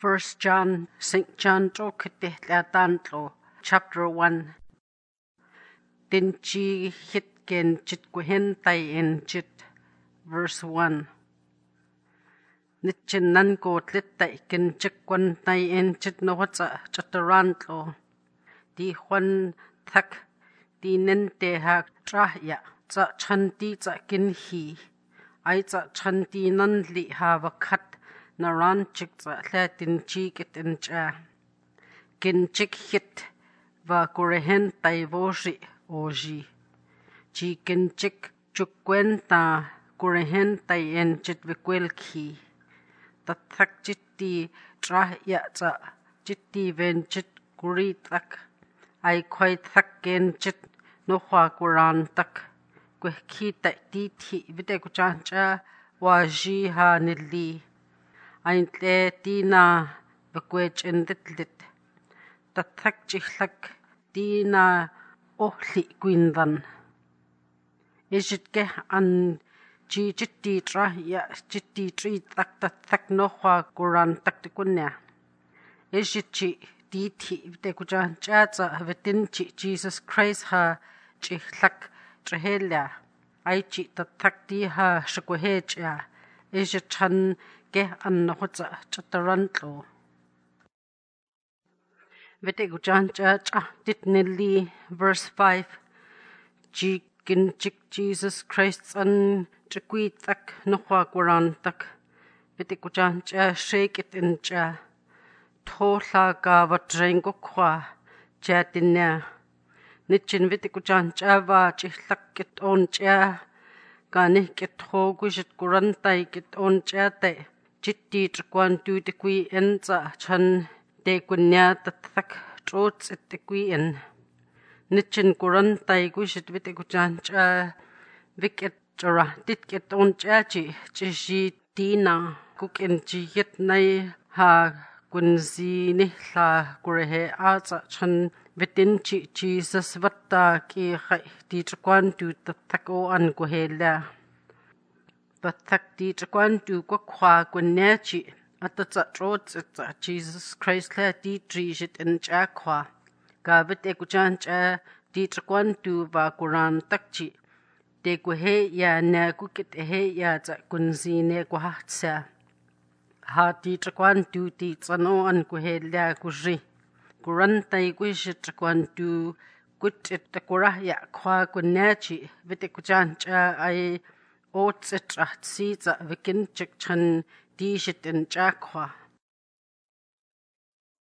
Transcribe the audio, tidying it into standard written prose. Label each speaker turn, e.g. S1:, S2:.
S1: 1 John, St. John Tlo, chapter 1. Dinchi hitgen jit guhentai in jit, verse 1. Nitchin nan go tlittai kin jikwan tai in jit no watsa chatarantlo. Di Juan thak di nente ha trahya tsa chanti tsa kinhi. Ai tsa chanti nan li ha vakat naranchik tsa latin chikit in cha. Kinchik hit va kurehen tai voshi oji. Chi kinchik chukwenta kurehen tai en chit vikwelki. Tathak chitti trahya tsa chitti ven chit kuritak. Ai kwai thak gen chit nohwa kurantak. Kwehki tai titi vite kuchancha waji ha nili. Ain tle tina vakwech enditlit. Tathak chihlak tina ohli gwindhan. Ishitke an chi chitti trahya chitti tri tak tathak nohwa kurantak tikunya. Ishitchi titi vite kuchancha tsa vitinchi Jesus Christ ha chihlak trahela. Aichi tathak ti ha shikuhecha. Ishitchan ke an hutsa chatarantlo. Vite kuchancha cha titnili verse 5. Chi kinchik Jesus Christ an chikwitak nohwa kurantak. Vite kuchancha shake it in cha. Thola ka vatrengo kwa chatinya. Nichin vite kuchancha va chihlak kit on cha. Kanih kit hogwishit kurantai kit on cha te. Chitti chikwan tu tikwi en tsa chan te kunya tathak trots it tikwi en. Nichin kurantai gwishit vite kuchancha vikit chara titkit on cha chi chishi tina kukin chi hit nai ha kunzi nihla kurehe aza chan vitinchi Jesus vata ki khai ti chikwan tu tathak o an kuhela. Tathak ti chikwan tu kwa kwa kunyachi atatsa trots itza Jesus Christ la ti trishit in cha kwa. Ka vite kuchancha ti chikwan tu va kuran takchi. Te kuhe ya na kukit he ya tsa kunzi ne kuhahtsa. Ha ti chikwan tu ti tsano an kuhela kuzhi. Kurantai kuishit chikwan tu kutit kurahya kwa kunyachi vite kuchancha ay otsit rahtsi tsa vikinchik chan di shit in cha kwa.